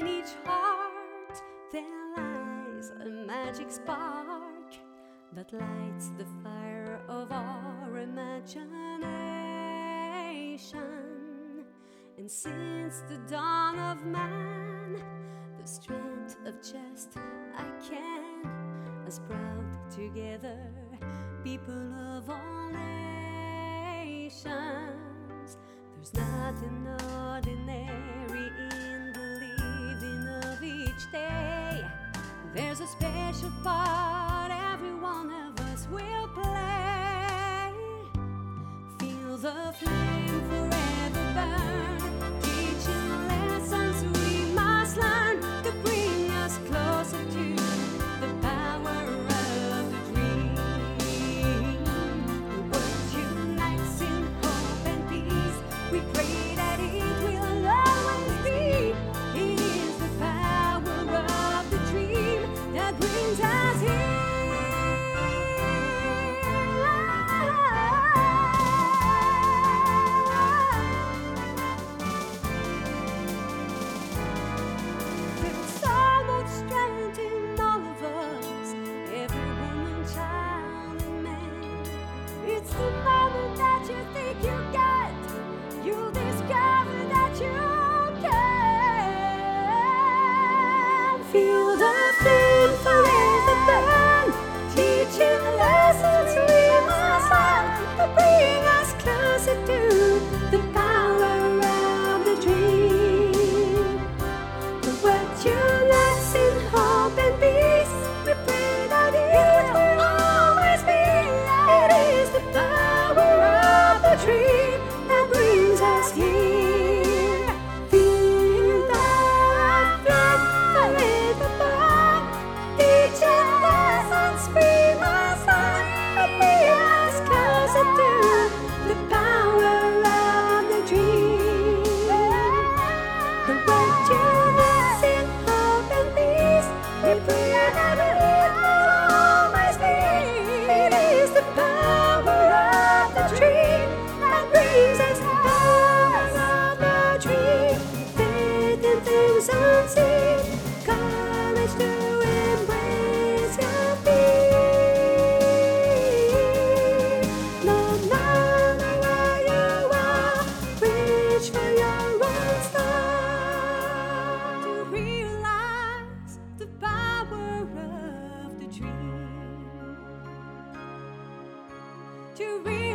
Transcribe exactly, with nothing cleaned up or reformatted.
in each heart there lies a magic spark that lights the fire of our imagination. And since the dawn of man, the strength of just I can has brought together people of all nations. There's nothing ordinary in the living of each day. There's a special part every one of us will play. Feel the flame forever burn, teaching lessons we must learn to bring us closer to the power of the dream. The world unites in hope and peace. We pray that it will always be. It is the power of the dream that brings us here. There's so much strength in all of us, every woman, child, and man. It's the moment that you think you get, you'll discover that you can. Feel the flame forever burn, teaching lessons we must learn to bring us closer to the power of the dream. The world unites in hope and peace. We pray that it will always be. It is the power of the dream that brings us here. Feel the flame forever burn, teaching lessons we must learn to bring us closer to the power of the dream. The world unites in hope and peace. We pray that it will always be. It is the power of the dream that brings us out of the dream. Faith in things unseen, courage to embrace your peace. No matter where you are, reach for your own star. To realize the power of the dream. To realize